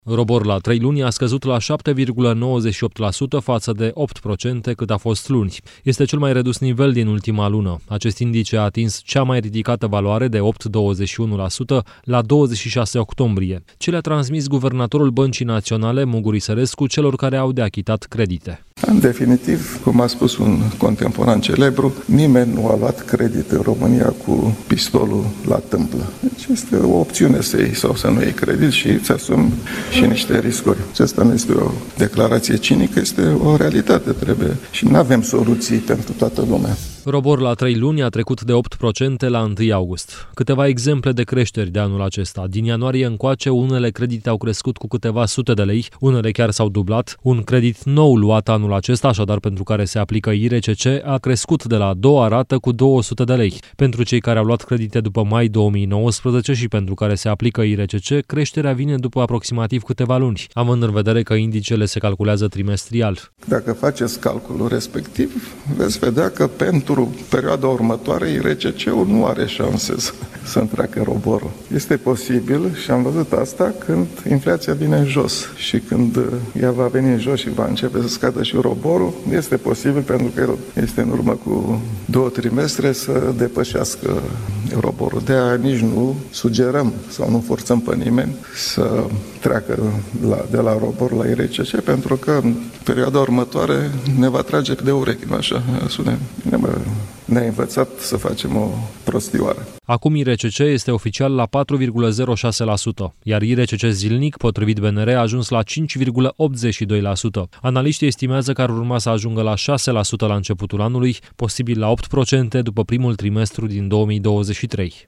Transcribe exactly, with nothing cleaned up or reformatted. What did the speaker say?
ROBOR la trei luni a scăzut la șapte virgulă nouăzeci și opt la sută față de opt la sută cât a fost luni. Este cel mai redus nivel din ultima lună. Acest indice a atins cea mai ridicată valoare de opt virgulă douăzeci și unu la sută la douăzeci și șase octombrie. Ce le-a transmis guvernatorul Băncii Naționale, Muguri Sărescu, celor care au de achitat credite. În definitiv, cum a spus un contemporan celebru, nimeni nu a luat credit în România cu pistolul la tâmplă. Deci este o opțiune să iei sau să nu iei credit și îți asumi și niște riscuri. Acesta nu este o declarație cinică, este o realitate, trebuie. Și nu avem soluții pentru toată lumea. ROBOR la trei luni a trecut de opt la sută la întâi august. Câteva exemple de creșteri de anul acesta. Din ianuarie încoace, unele credite au crescut cu câteva sute de lei, unele chiar s-au dublat. Un credit nou luat anul acesta, așadar pentru care se aplică I R C C, a crescut de la a doua rată cu două sute de lei. Pentru cei care au luat credite după mai două mii nouăsprezece și pentru care se aplică I R C C, creșterea vine după aproximativ câteva luni, având în vedere că indicele se calculează trimestrial. Dacă faceți calculul respectiv, veți vedea că pentru Pentru perioada următoare, I R C C-ul nu are șanse să, să întreacă roborul. Este posibil și am văzut asta când inflația vine în jos și când ea va veni în jos și va începe să scadă și roborul, este posibil pentru că el este în urmă cu două trimestre să depășească roborul. De aia nici nu sugerăm sau nu forțăm pe nimeni să treacă la, de la robor la I R C C, pentru că în perioada următoare ne va trage de urechi, nu așa? Sune, ne-a învățat să facem o prostioară. Acum I R C C este oficial la patru virgulă zero șase la sută, iar I R C C zilnic, potrivit B N R, a ajuns la cinci virgulă optzeci și doi la sută. Analiștii estimează că ar urma să ajungă la șase la sută la începutul anului, posibil la opt la sută după primul trimestru din două mii douăzeci și trei.